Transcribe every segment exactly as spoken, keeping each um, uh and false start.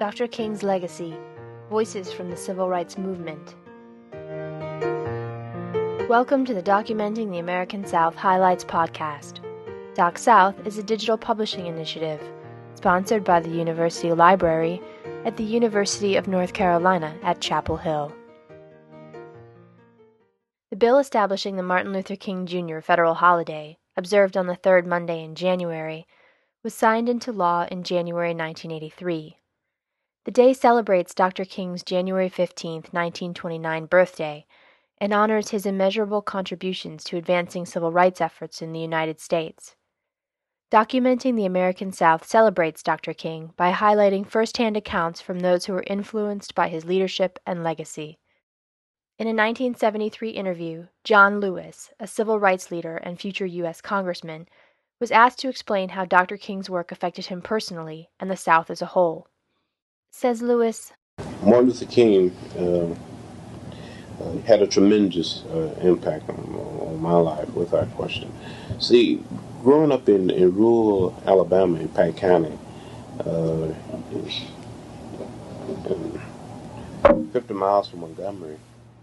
Doctor King's Legacy, Voices from the Civil Rights Movement. Welcome to the Documenting the American South Highlights podcast. Doc South is a digital publishing initiative sponsored by the University Library at the University of North Carolina at Chapel Hill. The bill establishing the Martin Luther King Junior federal holiday, observed on the third Monday in January, was signed into law in January nineteen eighty-three. The day celebrates Doctor King's January fifteenth, nineteen twenty-nine birthday and honors his immeasurable contributions to advancing civil rights efforts in the United States. Documenting the American South celebrates Doctor King by highlighting first-hand accounts from those who were influenced by his leadership and legacy. In a nineteen seventy-three interview, John Lewis, a civil rights leader and future U S congressman, was asked to explain how Doctor King's work affected him personally and the South as a whole. Says Lewis, Martin Luther King uh, uh, had a tremendous uh, impact on, on my life, without question. See, growing up in, in rural Alabama, in Pike County, uh, fifty miles from Montgomery,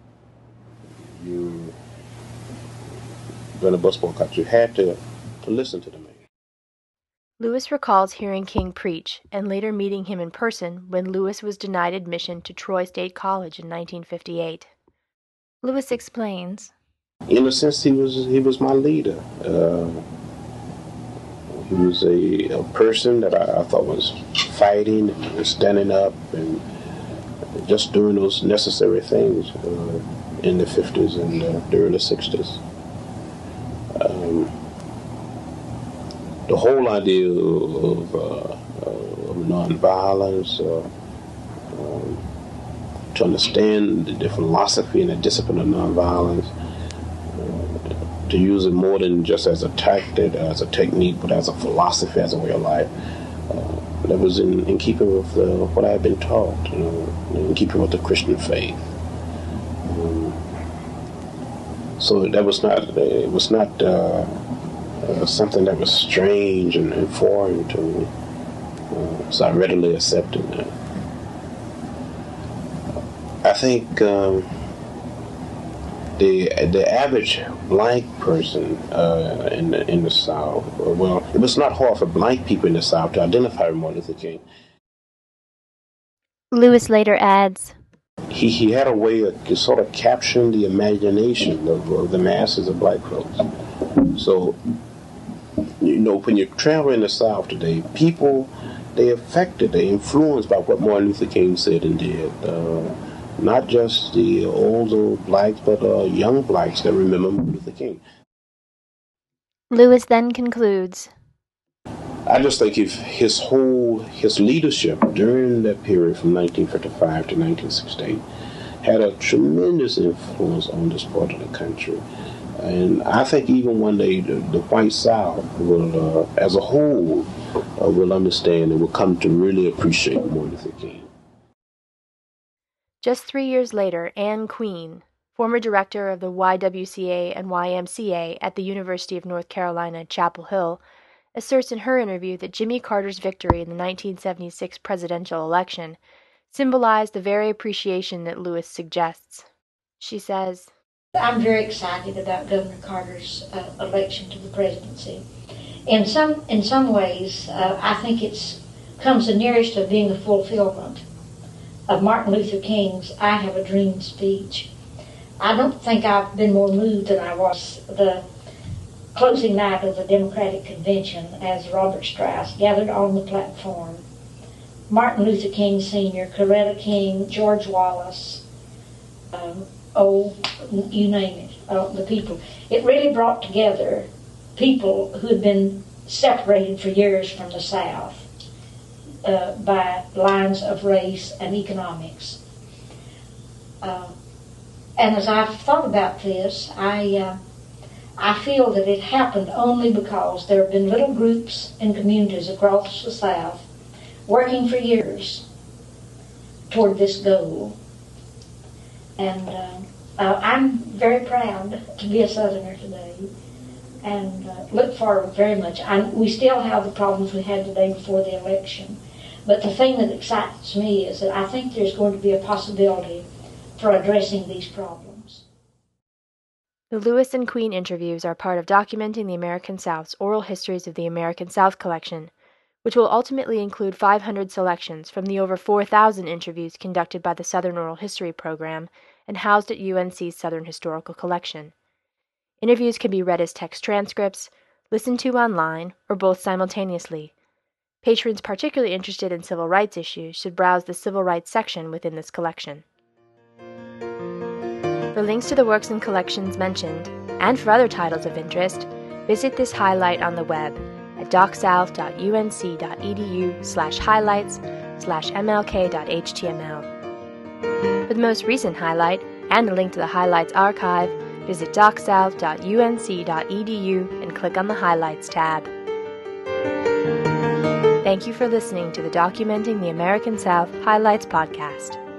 you, during the bus boycott, you had to, to listen to the man. Lewis recalls hearing King preach and later meeting him in person when Lewis was denied admission to Troy State College in nineteen fifty-eight. Lewis explains, in a sense, he was he was my leader. Uh, he was a, a person that I, I thought was fighting and standing up and just doing those necessary things uh, in the fifties and uh, the early sixties. Um, The whole idea of, uh, of nonviolence, uh, um, to understand the, the philosophy and the discipline of nonviolence, uh, to use it more than just as a tactic, as a technique, but as a philosophy, as a way of life, uh, that was in, in keeping with uh, what I had been taught, you know, in keeping with the Christian faith. Um, so that was not, it was not, uh, Uh, something that was strange and, and foreign to me, uh, so I readily accepted that. I think um, the the average black person uh, in the, in the South, well, it was not hard for black people in the South to identify with Martin Luther King. Lewis later adds, He he had a way of sort of capturing the imagination of, of the masses of black folks. So, you know, when you travel in the South today, people, they affected, they influenced by what Martin Luther King said and did. Uh, not just the older blacks, but uh, young blacks that remember Martin Luther King. Lewis then concludes, I just think if his whole, his leadership during that period from nineteen fifty-five to nineteen sixty-eight had a tremendous influence on this part of the country. And I think even one day the, the white South will, uh, as a whole, uh, will understand and will come to really appreciate Martin Luther King. Just three years later, Ann Queen, former director of the Y W C A and Y M C A at the University of North Carolina at Chapel Hill, asserts in her interview that Jimmy Carter's victory in the nineteen seventy-six presidential election symbolized the very appreciation that Lewis suggests. She says, I'm very excited about Governor Carter's uh, election to the presidency. In some in some ways, uh, I think it's comes the nearest of being a fulfillment of Martin Luther King's I Have a Dream speech. I don't think I've been more moved than I was the closing night of the Democratic Convention as Robert Strauss gathered on the platform. Martin Luther King Senior, Coretta King, George Wallace, um, oh, you name it, uh, the people. It really brought together people who had been separated for years from the South uh, by lines of race and economics. Uh, and as I've thought about this, I uh, I feel that it happened only because there have been little groups and communities across the South working for years toward this goal. And uh, uh, I'm very proud to be a Southerner today and uh, look forward very much. I, we still have the problems we had today before the election, But the thing that excites me is that I think there's going to be a possibility for addressing these problems. The Lewis and Queen interviews are part of Documenting the American South's Oral Histories of the American South collection, which will ultimately include five hundred selections from the over four thousand interviews conducted by the Southern Oral History Program and housed at U N C's Southern Historical Collection. Interviews can be read as text transcripts, listened to online, or both simultaneously. Patrons particularly interested in civil rights issues should browse the civil rights section within this collection. For links to the works and collections mentioned, and for other titles of interest, visit this highlight on the web at docsouth.unc.edu slash highlights slash mlk.html. For the most recent highlight and a link to the highlights archive, visit docsouth.unc.edu and click on the Highlights tab. Thank you for listening to the Documenting the American South Highlights podcast.